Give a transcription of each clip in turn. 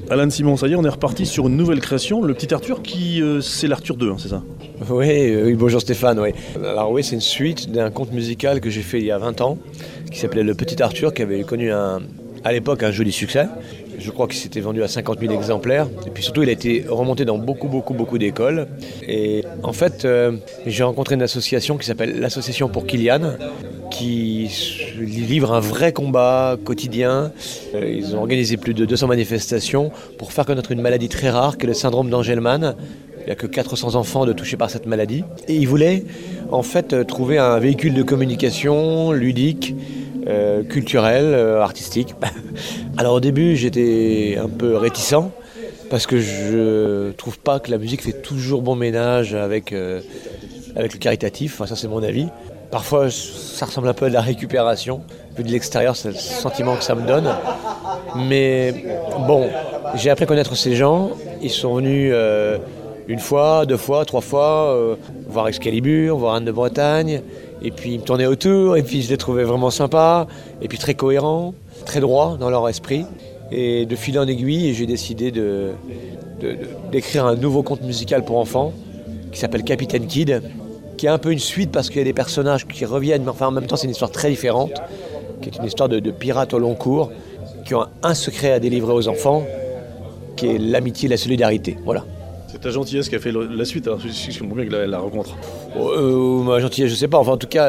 Alan Simon, ça y est, on est reparti sur une nouvelle création, le Petit Arthur, qui c'est l'Arthur 2, hein, c'est ça? Oui, bonjour Stéphane. Oui. Alors oui, c'est une suite d'un conte musical que j'ai fait il y a 20 ans, qui s'appelait Le Petit Arthur, qui avait connu à l'époque un joli succès. Je crois qu'il s'était vendu à 50 000 exemplaires. Et puis surtout, il a été remonté dans beaucoup d'écoles. Et en fait, j'ai rencontré une association qui s'appelle l'Association pour Kylian, qui livre un vrai combat quotidien. Ils ont organisé plus de 200 manifestations pour faire connaître une maladie très rare, qui est le syndrome d'Angelman. Il n'y a que 400 enfants touchés par cette maladie. Et ils voulaient en fait trouver un véhicule de communication ludique, culturel, artistique. Alors au début, j'étais un peu réticent parce que je trouve pas que la musique fait toujours bon ménage avec le caritatif. Enfin, ça, c'est mon avis. Parfois, ça ressemble un peu à de la récupération. Vu de l'extérieur, c'est le sentiment que ça me donne. Mais bon, j'ai appris à connaître ces gens. Ils sont venus une fois, 2 fois, 3 fois, voir Excalibur, voir Anne de Bretagne. Et puis ils me tournaient autour, et puis je les trouvais vraiment sympas, et puis très cohérents, très droits dans leur esprit. Et de fil en aiguille, j'ai décidé d'écrire un nouveau conte musical pour enfants, qui s'appelle Capitaine Kidd, qui est un peu une suite parce qu'il y a des personnages qui reviennent, mais enfin en même temps c'est une histoire très différente, qui est une histoire de pirates au long cours, qui ont un secret à délivrer aux enfants, qui est l'amitié et la solidarité. Voilà. C'est ta gentillesse qui a fait la suite, alors je comprends bien que la rencontre. Ma gentillesse, je sais pas, enfin en tout cas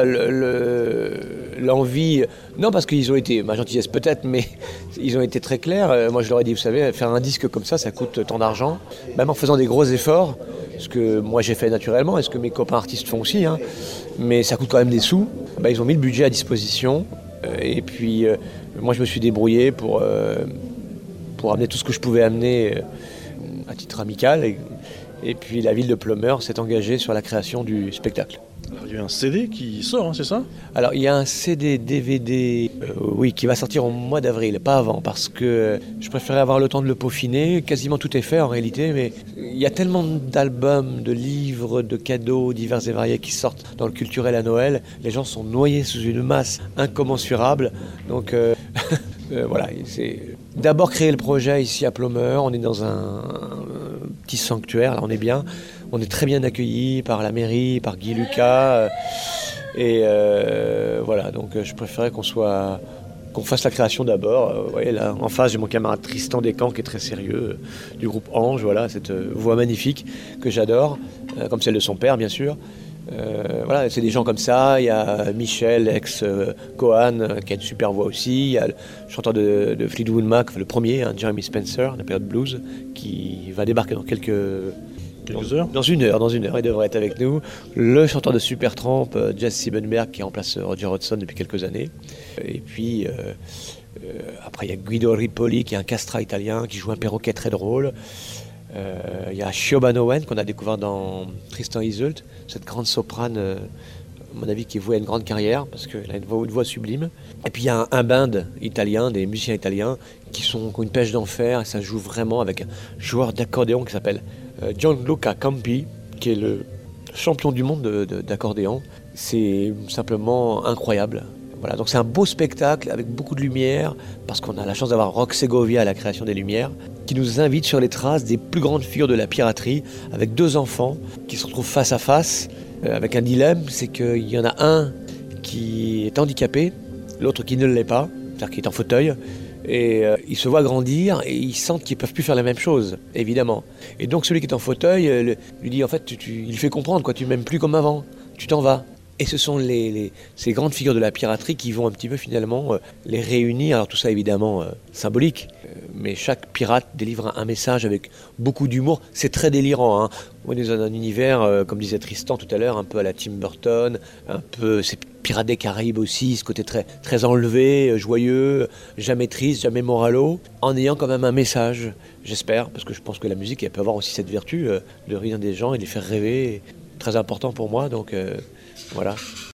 l'envie, non parce qu'ils ont été, ma gentillesse peut-être, mais ils ont été très clairs. Moi je leur ai dit, vous savez, faire un disque comme ça coûte tant d'argent, même en faisant des gros efforts, ce que moi j'ai fait naturellement, et ce que mes copains artistes font aussi, hein, mais ça coûte quand même des sous. Ils ont mis le budget à disposition, et puis moi je me suis débrouillé pour amener tout ce que je pouvais amener à titre amical, et puis la ville de Plumeur s'est engagée sur la création du spectacle. Alors, il y a eu un CD qui sort, hein, c'est ça? Alors il y a un CD, DVD, oui, qui va sortir au mois d'avril, pas avant, parce que je préférais avoir le temps de le peaufiner. Quasiment tout est fait en réalité, mais il y a tellement d'albums, de livres, de cadeaux divers et variés qui sortent dans le culturel à Noël. Les gens sont noyés sous une masse incommensurable, donc voilà, c'est d'abord créer le projet ici à Plumeur. On est dans un petit sanctuaire, là on est bien. On est très bien accueillis par la mairie, par Guy Lucas. Et voilà, donc je préférais qu'on fasse la création d'abord. Vous voyez là, en face, j'ai mon camarade Tristan Descamps qui est très sérieux, du groupe Ange, voilà, cette voix magnifique que j'adore, comme celle de son père bien sûr. Voilà, c'est des gens comme ça. Il y a Michel, ex-Cohan, qui a une super voix aussi. Il y a le chanteur de Fleetwood Mac, le premier, hein, Jeremy Spencer, de la période blues, qui va débarquer dans quelques heures. Dans une heure, il devrait être avec nous. Le chanteur de Supertramp, Jesse Siebenberg, qui remplace Roger Hodgson depuis quelques années. Et puis, après, il y a Guido Ripoli, qui est un castrat italien, qui joue un perroquet très drôle. Il y a Siobhan Owen, qu'on a découvert dans Tristan et Isolde, cette grande soprane, à mon avis, qui est vouée à une grande carrière, parce qu'elle a une voix sublime. Et puis il y a un band italien, des musiciens italiens, qui ont une pêche d'enfer, et ça joue vraiment avec un joueur d'accordéon qui s'appelle Gianluca Campi, qui est le champion du monde d'accordéon. C'est simplement incroyable. Voilà, donc c'est un beau spectacle avec beaucoup de lumière, parce qu'on a la chance d'avoir Rock Segovia à la création des lumières, qui nous invite sur les traces des plus grandes figures de la piraterie, avec 2 enfants qui se retrouvent face à face, avec un dilemme, c'est qu'il y en a un qui est handicapé, l'autre qui ne l'est pas, c'est-à-dire qui est en fauteuil, et ils se voient grandir et ils sentent qu'ils ne peuvent plus faire la même chose, évidemment. Et donc celui qui est en fauteuil lui dit, en fait, il lui fait comprendre, quoi, tu ne m'aimes plus comme avant, tu t'en vas. Et ce sont ces grandes figures de la piraterie qui vont un petit peu finalement les réunir. Alors tout ça évidemment symbolique, mais chaque pirate délivre un message avec beaucoup d'humour. C'est très délirant, hein. On est dans un univers, comme disait Tristan tout à l'heure, un peu à la Tim Burton, un peu c'est Pirates des Caraïbes aussi, ce côté très, très enlevé, joyeux, jamais triste, jamais moralo, en ayant quand même un message, j'espère, parce que je pense que la musique elle peut avoir aussi cette vertu de réunir des gens et de les faire rêver. Très important pour moi, donc voilà.